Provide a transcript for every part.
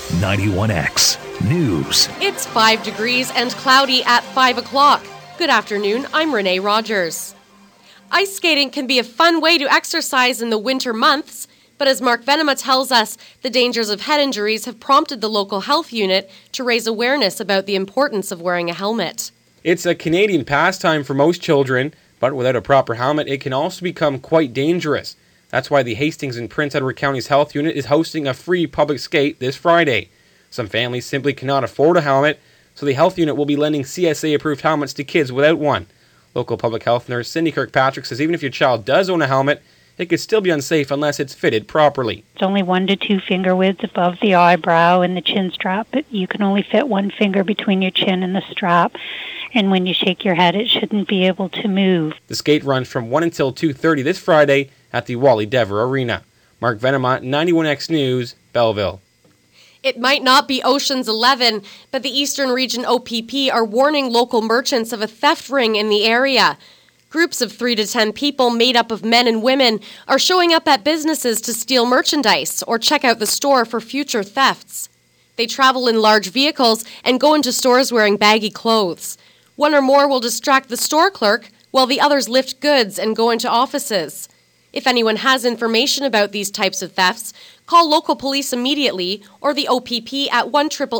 91X News. It's 5 degrees and cloudy at 5 o'clock. Good afternoon, I'm Renee Rogers. Ice skating can be a fun way to exercise in the winter months, but as Mark Venema tells us, the dangers of head injuries have prompted the local health unit to raise awareness about the importance of wearing a helmet. It's a Canadian pastime for most children, but without a proper helmet, it can also become quite dangerous. That's why the Hastings and Prince Edward County's health unit is hosting a free public skate this Friday. Some families simply cannot afford a helmet, so the health unit will be lending CSA-approved helmets to kids without one. Local public health nurse Cindy Kirkpatrick says even if your child does own a helmet, it could still be unsafe unless it's fitted properly. It's only 1 to 2 finger widths above the eyebrow and the chin strap, but you can only fit 1 finger between your chin and the strap. And when you shake your head, it shouldn't be able to move. The skate runs from 1 until 2:30 this Friday at the Wally Dever Arena. Mark Venema, 91X News, Belleville. It might not be Ocean's 11, but the Eastern Region OPP are warning local merchants of a theft ring in the area. Groups of 3 to 10 people made up of men and women are showing up at businesses to steal merchandise or check out the store for future thefts. They travel in large vehicles and go into stores wearing baggy clothes. One or more will distract the store clerk while the others lift goods and go into offices. If anyone has information about these types of thefts, call local police immediately or the OPP at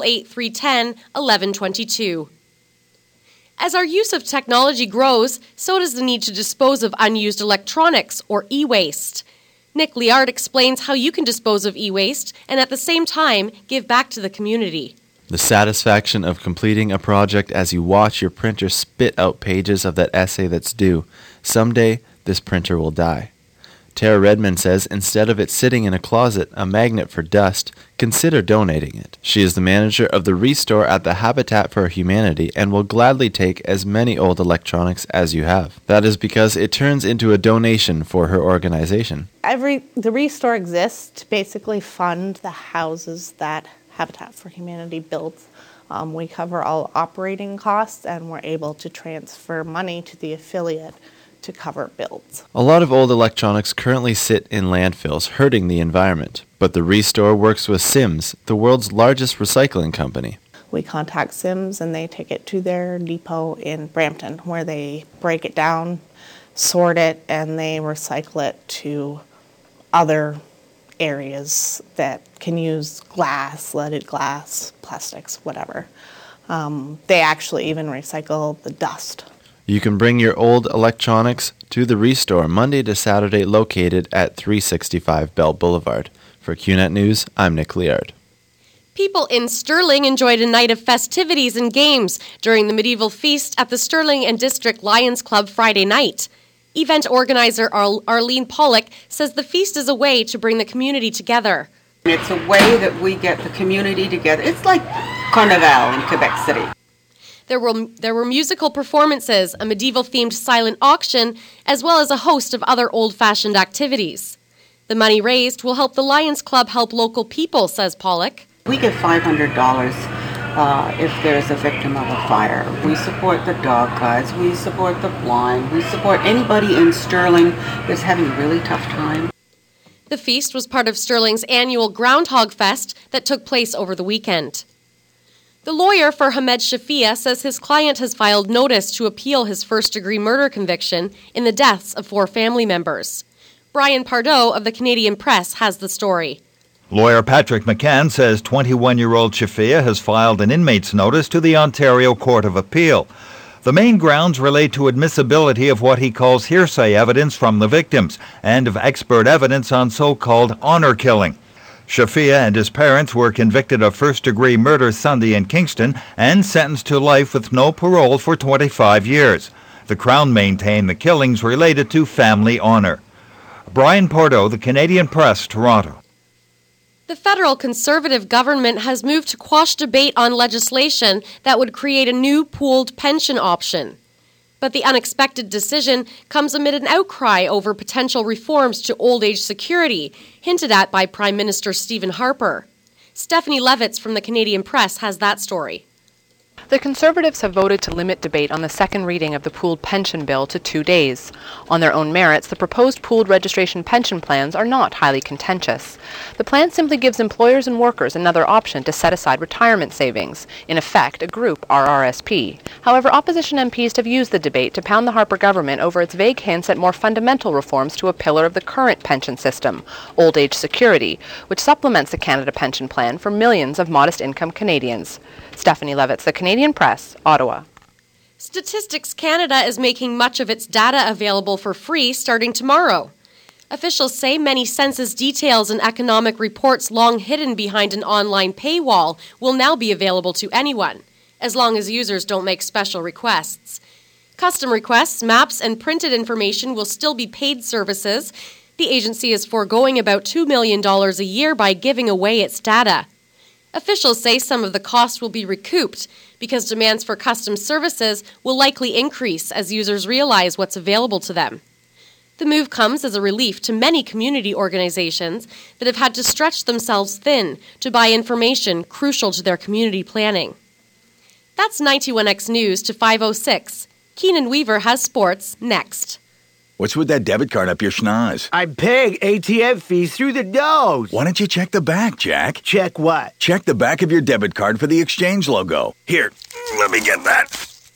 1-888-310-1122. As our use of technology grows, so does the need to dispose of unused electronics or e-waste. Nick Liard explains how you can dispose of e-waste and at the same time give back to the community. The satisfaction of completing a project as you watch your printer spit out pages of that essay that's due. Someday, this printer will die. Tara Redmond says instead of it sitting in a closet, a magnet for dust, consider donating it. She is the manager of the Restore at the Habitat for Humanity and will gladly take as many old electronics as you have. That is because it turns into a donation for her organization. The Restore exists to basically fund the houses that Habitat for Humanity builds. We cover all operating costs and we're able to transfer money to the affiliate to cover builds. A lot of old electronics currently sit in landfills, hurting the environment. But the Restore works with Sims, the world's largest recycling company. We contact Sims and they take it to their depot in Brampton where they break it down, sort it, and they recycle it to other areas that can use glass, leaded glass, plastics, whatever. They actually even recycle the dust. You can bring your old electronics to the Restore Monday to Saturday located at 365 Bell Boulevard. For QNet News, I'm Nick Liard. People in Stirling enjoyed a night of festivities and games during the medieval feast at the Stirling and District Lions Club Friday night. Event organizer Arlene Pollock says the feast is a way to bring the community together. It's a way that we get the community together. It's like Carnival in Quebec City. There were musical performances, a medieval-themed silent auction, as well as a host of other old-fashioned activities. The money raised will help the Lions Club help local people, says Pollock. We give $500 if there's a victim of a fire. We support the dog guides, we support the blind, we support anybody in Stirling that's having a really tough time. The feast was part of Stirling's annual Groundhog Fest that took place over the weekend. The lawyer for Hamed Shafia says his client has filed notice to appeal his first-degree murder conviction in the deaths of 4 family members. Brian Pardo of the Canadian Press has the story. Lawyer Patrick McCann says 21-year-old Shafia has filed an inmate's notice to the Ontario Court of Appeal. The main grounds relate to admissibility of what he calls hearsay evidence from the victims and of expert evidence on so-called honor killing. Shafia and his parents were convicted of first-degree murder Sunday in Kingston and sentenced to life with no parole for 25 years. The Crown maintained the killings related to family honor. Brian Pardo, the Canadian Press, Toronto. The federal Conservative government has moved to quash debate on legislation that would create a new pooled pension option. But the unexpected decision comes amid an outcry over potential reforms to old age security, hinted at by Prime Minister Stephen Harper. Stephanie Levitz from the Canadian Press has that story. The Conservatives have voted to limit debate on the second reading of the pooled pension bill to 2 days. On their own merits, the proposed pooled registration pension plans are not highly contentious. The plan simply gives employers and workers another option to set aside retirement savings, in effect a group RRSP. However, opposition MPs have used the debate to pound the Harper government over its vague hints at more fundamental reforms to a pillar of the current pension system, old age security, which supplements the Canada Pension Plan for millions of modest-income Canadians. Stephanie Levitz, The Canadian Press, Ottawa. Statistics Canada is making much of its data available for free starting tomorrow. Officials say many census details and economic reports long hidden behind an online paywall will now be available to anyone, as long as users don't make special requests. Custom requests, maps, and printed information will still be paid services. The agency is foregoing about $2 million a year by giving away its data. Officials say some of the cost will be recouped because demands for custom services will likely increase as users realize what's available to them. The move comes as a relief to many community organizations that have had to stretch themselves thin to buy information crucial to their community planning. That's 91X News to 5:06. Keenan Weaver has sports next. What's with that debit card up your schnoz? I peg ATM fees through the nose. Why don't you check the back, Jack? Check what? Check the back of your debit card for the exchange logo. Here, let me get that.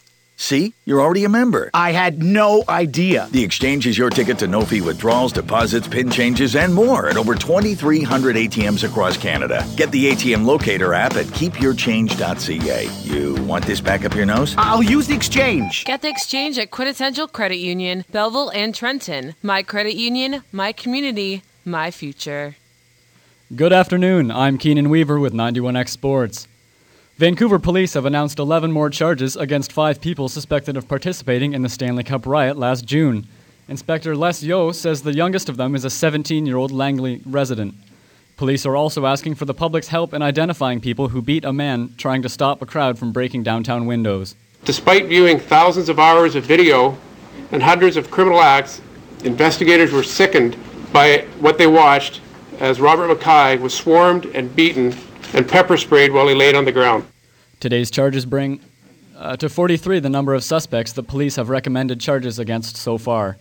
See? You're already a member. I had no idea. The exchange is your ticket to no-fee withdrawals, deposits, PIN changes, and more at over 2,300 ATMs across Canada. Get the ATM Locator app at keepyourchange.ca. You want this back up your nose? I'll use the exchange. Get the exchange at Quintessential Credit Union, Belleville and Trenton. My credit union, my community, my future. Good afternoon. I'm Keenan Weaver with 91X Sports. Vancouver police have announced 11 more charges against 5 people suspected of participating in the Stanley Cup riot last June. Inspector Les Yo says the youngest of them is a 17-year-old Langley resident. Police are also asking for the public's help in identifying people who beat a man trying to stop a crowd from breaking downtown windows. Despite viewing thousands of hours of video and hundreds of criminal acts, investigators were sickened by what they watched as Robert Mackay was swarmed and beaten and pepper sprayed while he laid on the ground. Today's charges bring to 43 the number of suspects the police have recommended charges against so far.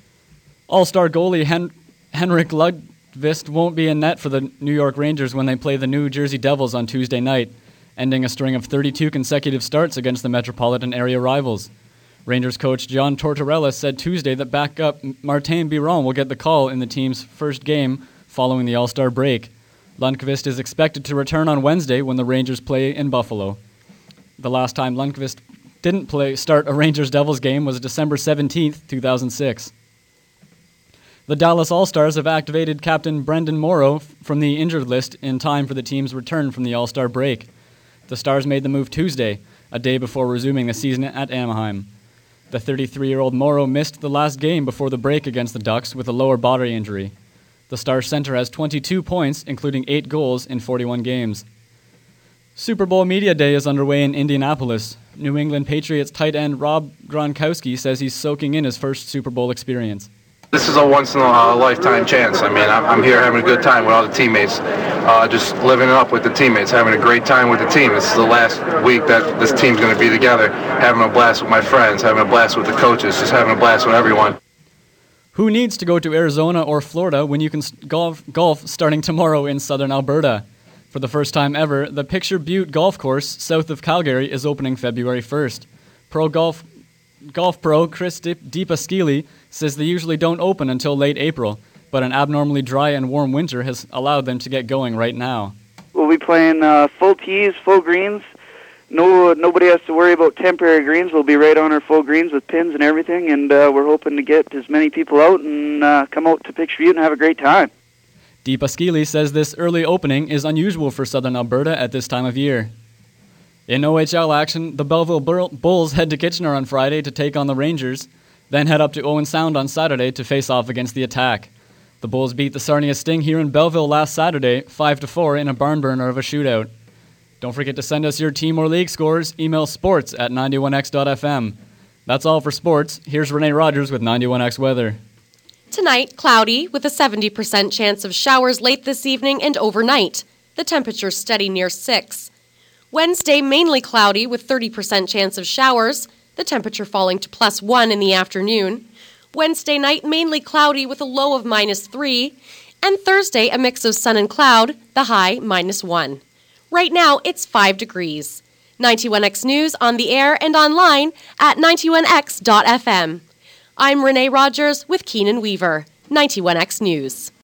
All-star goalie Henrik Lundqvist won't be in net for the New York Rangers when they play the New Jersey Devils on Tuesday night, ending a string of 32 consecutive starts against the metropolitan area rivals. Rangers coach John Tortorella said Tuesday that backup Martin Biron will get the call in the team's first game following the All-Star break. Lundqvist is expected to return on Wednesday when the Rangers play in Buffalo. The last time Lundqvist didn't start a Rangers-Devils game was December 17, 2006. The Dallas All-Stars have activated Captain Brendan Morrow from the injured list in time for the team's return from the All-Star break. The Stars made the move Tuesday, a day before resuming the season at Anaheim. The 33-year-old Morrow missed the last game before the break against the Ducks with a lower body injury. The Stars center has 22 points, including 8 goals in 41 games. Super Bowl Media Day is underway in Indianapolis. New England Patriots tight end Rob Gronkowski says he's soaking in his first Super Bowl experience. This is a once-in-a-lifetime chance. I mean, I'm here having a good time with all the teammates, just living it up with the teammates, having a great time with the team. This is the last week that this team's going to be together, having a blast with my friends, having a blast with the coaches, just having a blast with everyone. Who needs to go to Arizona or Florida when you can golf starting tomorrow in southern Alberta? For the first time ever, the Picture Butte Golf Course south of Calgary is opening February 1st. Golf pro Chris DiPasquili says they usually don't open until late April, but an abnormally dry and warm winter has allowed them to get going right now. We'll be playing full tees, full greens. Nobody has to worry about temporary greens. We'll be right on our full greens with pins and everything, and we're hoping to get as many people out and come out to Picture Butte and have a great time. DiPasquili says this early opening is unusual for southern Alberta at this time of year. In OHL action, the Belleville Bulls head to Kitchener on Friday to take on the Rangers, then head up to Owen Sound on Saturday to face off against the Attack. The Bulls beat the Sarnia Sting here in Belleville last Saturday, 5-4 in a barn burner of a shootout. Don't forget to send us your team or league scores. Email sports@91x.fm. That's all for sports. Here's Renee Rogers with 91X weather. Tonight, cloudy with a 70% chance of showers late this evening and overnight. The temperature steady near 6. Wednesday, mainly cloudy with 30% chance of showers, the temperature falling to +1 in the afternoon. Wednesday night, mainly cloudy with a low of -3. And Thursday, a mix of sun and cloud, the high -1. Right now, it's 5 degrees. 91X News on the air and online at 91x.fm. I'm Renee Rogers with Keenan Weaver, 91X News.